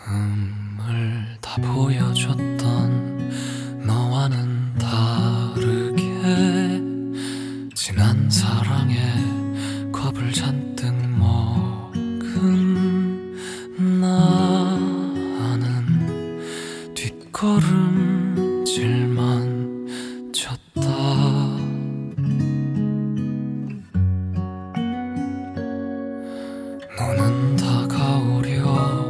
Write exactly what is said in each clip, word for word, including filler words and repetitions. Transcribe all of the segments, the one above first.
마음을 다 보여줬던 너와는 다르게 지난 사랑에 겁을 잔뜩 먹은 나는 뒷걸음질만 쳤다. 너는 다가오려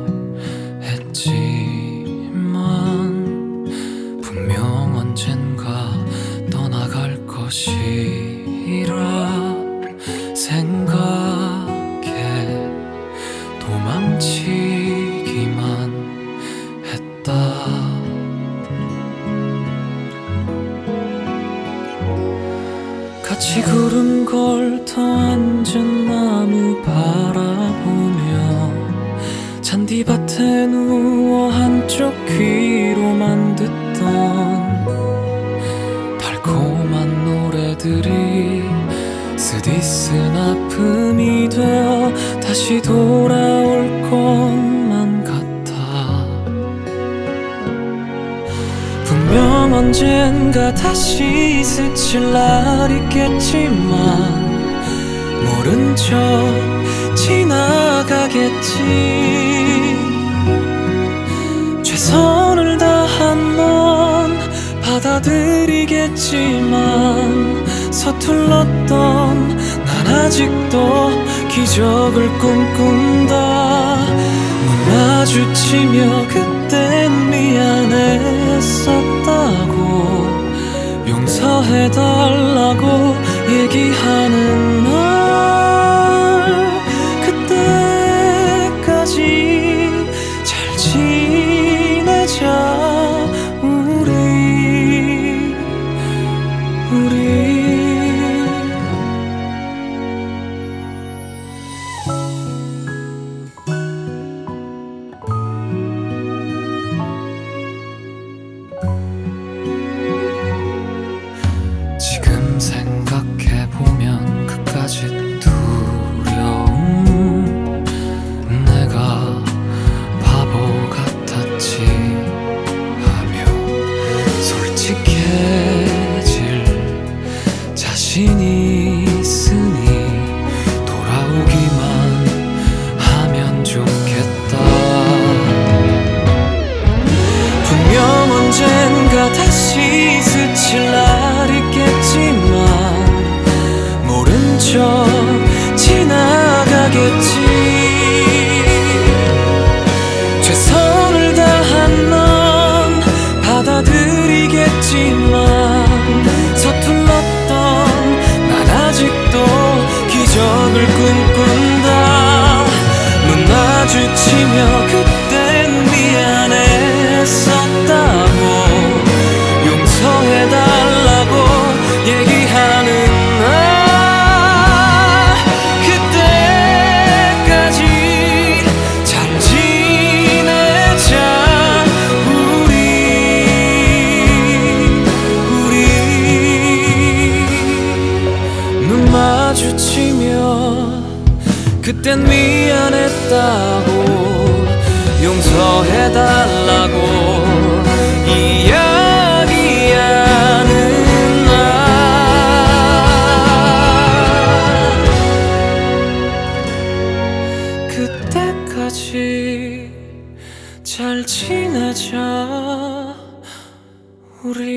했지만 분명 언젠가 떠나갈 것이라 생각해 도망치기만 했다. 같이 구름 걸터 앉은 나무 바라보며 잔디밭에 누워 한쪽 귀로만 듣던 달콤한 노래들이 쓰디쓴 아픔이 되어 다시 돌아올 것만 같아. 분명 언젠가 다시 스칠 날 있겠지만 모른 척 지나가겠지. 최선을 다한 넌 받아들이겠지만 서툴렀던 난 아직도 기적을 꿈꾼다. 눈 마주치며 그땐 미안했었다고 용서해달라고 얘기하는 날, 그때까지 잘 지내자 우리 우리. 지금 생각해보면 그까짓 두려움 내가 바보 같았지 하며 솔직해질 자신이 있으니 돌아오기만 하면 좋겠다. 분명 언젠가 다시 스칠 날 있겠지만 모른 척 지나가겠지. 최선을 다한 넌 받아들이겠지만 서툴렀던 난 아직도 기적을 꿈꾼다. 눈 마주치며 그땐 미안했었다고 용서해달라고 얘기하는 날, 그때까지 잘 지내자 우리 우리. 눈 마주치며 그땐 미안했다고 용서해달라고 이야기하는 날, 그때까지 잘 지내자 우리.